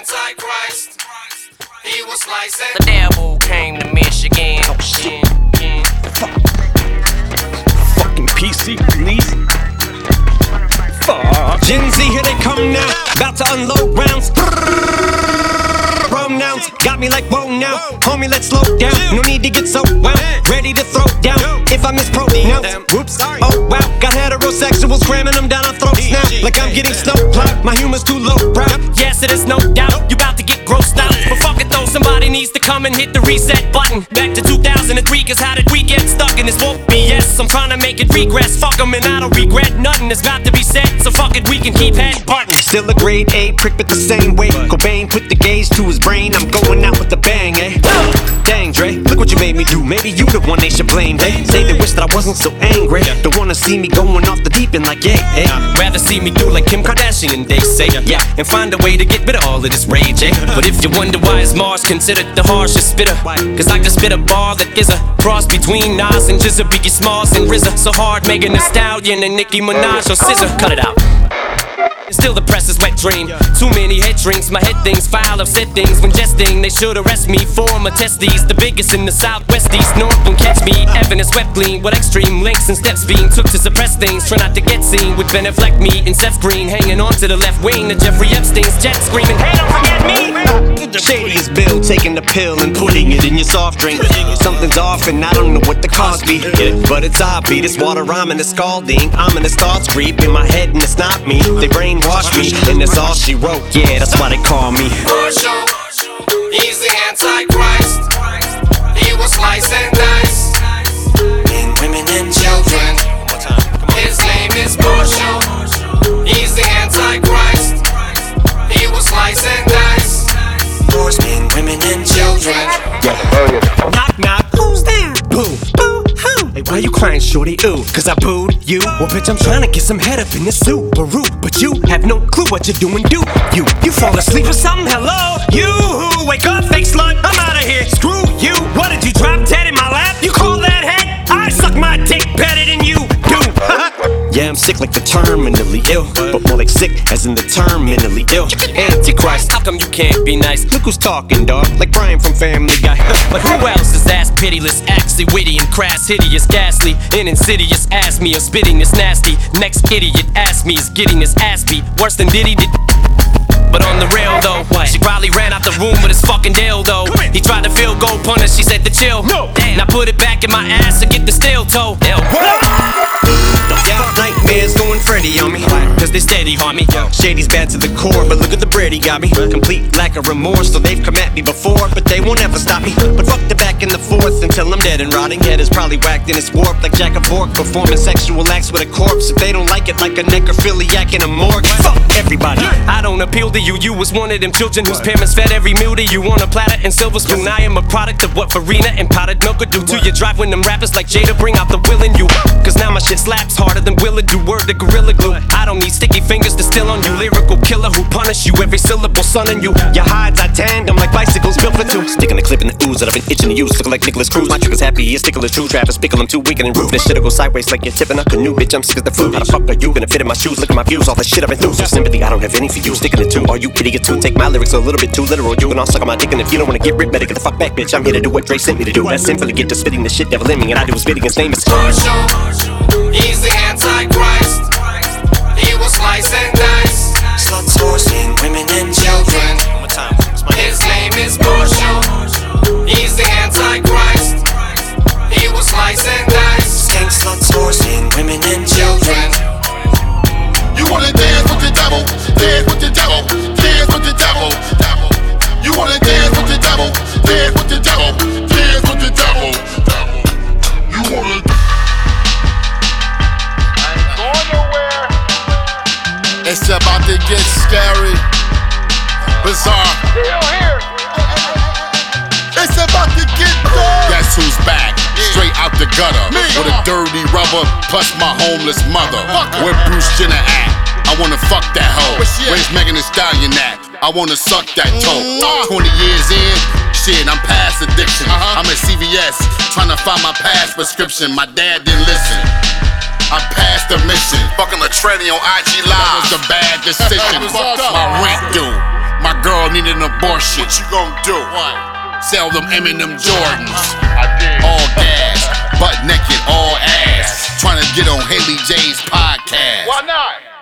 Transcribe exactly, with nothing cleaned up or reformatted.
Antichrist. He was licensed. The devil came to Michigan. Oh shit. Fucking P C, please. Fuck. Gen Z, here they come now. About to unload rounds. Pronouns got me like whoa now. Homie, let's slow down. No need to get so wound. Ready to throw down. If I mispronounce, whoops. Oh wow. Got heterosexuals cramming them down our throats now. Like I'm getting snowplow. My humor's too low brow. Yes, it is no doubt. You about to get grossed out. But fuck it though, somebody needs to come and hit the reset button. Back to two thousand three, cause how did we get stuck in this woke B S? I'm trying to make it regress. Fuck 'em and I don't regret nothing. It's about to be said. So fuck it, we can keep head button. Still a grade A prick, but the same way. Cobain put the gauge to his brain. I'm going out with a bang, eh? Dang, Dre, look what you made me do. Maybe you the one they should blame, they say they wish that I wasn't so angry. Don't wanna see me going off the deep end like, yeah, eh? Rather see me do like Kim Kardashian, they say, yeah, and find a way to get rid of all of this rage, eh? But if you wonder why is Mars considered the harshest spitter, cause I can spit a bar that is a cross between Nas and Jizza, Biggie Smalls and R Z A. So hard, Megan Thee Stallion and Nicki Minaj or S Z A. Cut it out. Still the press is wet dream. Too many head drinks, my head things foul, upset things when jesting. They should arrest me for my testes. The biggest in the southwest, east, north won't catch me. Evidence swept clean with extreme links and steps being took to suppress things. Try not to get seen with Ben Affleck, me and Seth Green hanging on to the left wing. The Jeffrey Epstein's jet screaming, hey, don't forget me. The shadiest bill, taking the pill and putting it in your soft drink. Something's off and I don't know what the cost be, but it's obvious. This water rhyming is scalding. Ominous thoughts creep in my head and it's not me. They brainwash me and it's all she wrote. Yeah, that's why they call me Marshall. He's the Antichrist. He was sliced and diced. Men, women, and children. His name is Marshall. He's the Antichrist. He was sliced and diced. Boys, men, women, and children. Knock, knock, who's there? Boo, boo, who? Hey, why you crying, shorty? Ooh, cause I booed you? Well, bitch, I'm trying to get some head up in this Subaru, but you have no clue what you're doing, do you? You fall asleep or something? Hello? You who? Wake up, fake slut, I'm outta here. Screw you, what did you drop dead in my lap? You call that head? I suck my dick better than you do. Yeah, I'm sick like the terminally ill, but more like sick as in the term mentally ill. Antichrist, How come you can't be nice? look who's talking, dog, like Brian from Family Guy. But who else is ass pitiless, actually witty and crass, hideous, ghastly, and insidious? Ask me, or spitting is nasty. Next idiot ask me, is getting his ass beat worse than Diddy did? But on the real though, she probably ran out the room with his fucking dildo. He tried to field goal punish, she said to chill. No. Now put it back in my ass and get the steel toe. Ew. Yeah, nightmares going Freddy on me, Cause they steady harm me. Shady's bad to the core, but look at the bread he got me. Complete lack of remorse, so they've come at me before, but they won't ever stop me. But fuck the back and the forth until I'm dead and rotting. Head is probably whacked and it's warped like Jack of Fork, performing sexual acts with a corpse. If they don't like it, like a necrophiliac in a morgue. Fuck everybody. I don't appeal to you, you was one of them children whose parents fed every meal to you on a platter and silver spoon. I am a product of what Farina and powdered milk could do to your drive when them rappers like Jada bring out the will in you. Cause now my shit slaps harder than Willa do. Word to Gorilla Glue. I don't need sticky fingers to steal on you. Lyrical killer who punish you every syllable son in you. Your hides I tanned, I'm like bicycles built for two. Sticking the clip in the ooze that I've been itching to use. Looking like Nicholas Cruz, my trigger's happy, it's stickler true. Travis pickle, I'm too weak and roof. This shit'll go sideways like you're tipping a canoe. Bitch, I'm sick of the food. How the fuck are you gonna fit in my shoes? Look at my views, all the shit I've been through. So sympathy, I don't have any for you. Sticking it too, are you idiot too? Take my lyrics a little bit too literal. You can all suck on my dick, and if you don't wanna get ripped, better get the fuck back, bitch. I'm here to do what Dre sent me to do. That's sinfully get to spitting the shit devil in me, and I do is spitting his name is Marshall. He's the Antichrist. He was sliced and diced. Sluts, whores, men, women, and children. His name is Marshall. He's the Antichrist. He was sliced and diced. Skank, sluts, whores, men, women, and children. You wanna dance with the devil? Dance with the devil. Dance with the devil. You wanna dance with the devil? Dance with the devil. Dance with the devil. You wanna? I ain't going nowhere. It's about to get scary, bizarre. Still here. It's about to get dark. Guess who's back? Straight out the gutter. Me. With a dirty rubber, plus my homeless mother. Where Bruce Jenner at? I wanna fuck that hoe. Where's Megan Thee Stallion at? I wanna suck that toe. twenty years in, shit, I'm past addiction. I'm at C V S, trying to find my past prescription. My dad didn't listen. I passed the mission. Fucking Latrelli on I G Live. That was a bad decision. My rent due. My girl need an abortion. What you gon' do? What? Sell them Eminem Jordans. I did. All gas, butt naked, all ass. Trying to get on Haley J's podcast. Why not?